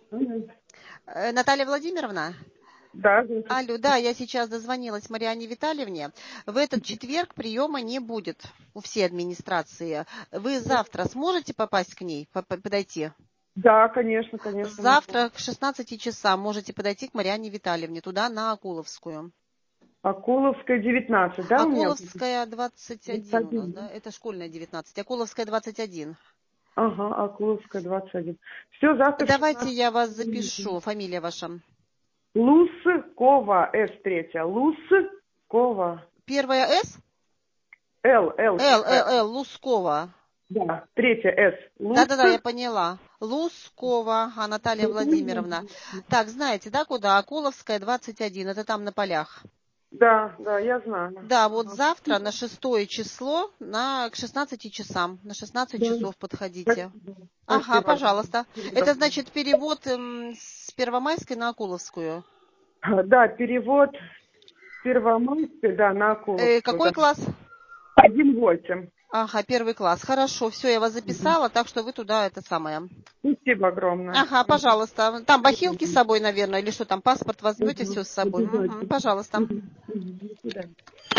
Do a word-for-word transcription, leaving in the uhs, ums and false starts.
Мгм. Э, Наталья Владимировна? Да, слушаю. Алло, да, я сейчас дозвонилась Марианне Витальевне. В этот четверг приема не будет у всей администрации. Вы завтра сможете попасть к ней, по- по- подойти? Да, конечно, конечно, могу. Завтра к шестнадцати часам можете подойти к Марианне Витальевне, туда, на Акуловскую. Акуловская, девятнадцать, да, у меня? Акуловская двадцать один у нас, один, да? да? Это школьная девятнадцать. Акуловская двадцать один. Ага, Акуловская, двадцать один. Все, завтра в Давайте шестнадцать. я вас запишу. Фамилия ваша. Лускова, С третья. Лускова. Первая С? Л, Л Л, первая. Л, Л, Лускова. Да, третья С. Лус. Да-да-да, я поняла. Лускова, а Наталья Владимировна. Так, знаете, да, куда? Акуловская, двадцать один. Это там на полях. Да, да, я знаю. Да, вот Ага. завтра на шестое число на, к шестнадцати часам. На шестнадцать Да. часов подходите. Спасибо. Ага, Спасибо. пожалуйста. Это значит перевод эм, с Первомайской на Акуловскую. Да, перевод с Первомайской, да, на Э, Акуловскую, какой да. класс? один восемь. Ага, первый класс. Хорошо, все, я вас записала, так что вы туда это самое. Спасибо огромное. Ага, Ага. пожалуйста. Там бахилки с Мгм. собой, наверное, или что там, паспорт возьмете Мгм. все с собой. Угу, Обязательно. пожалуйста. Мгм. Мгм. До свидания.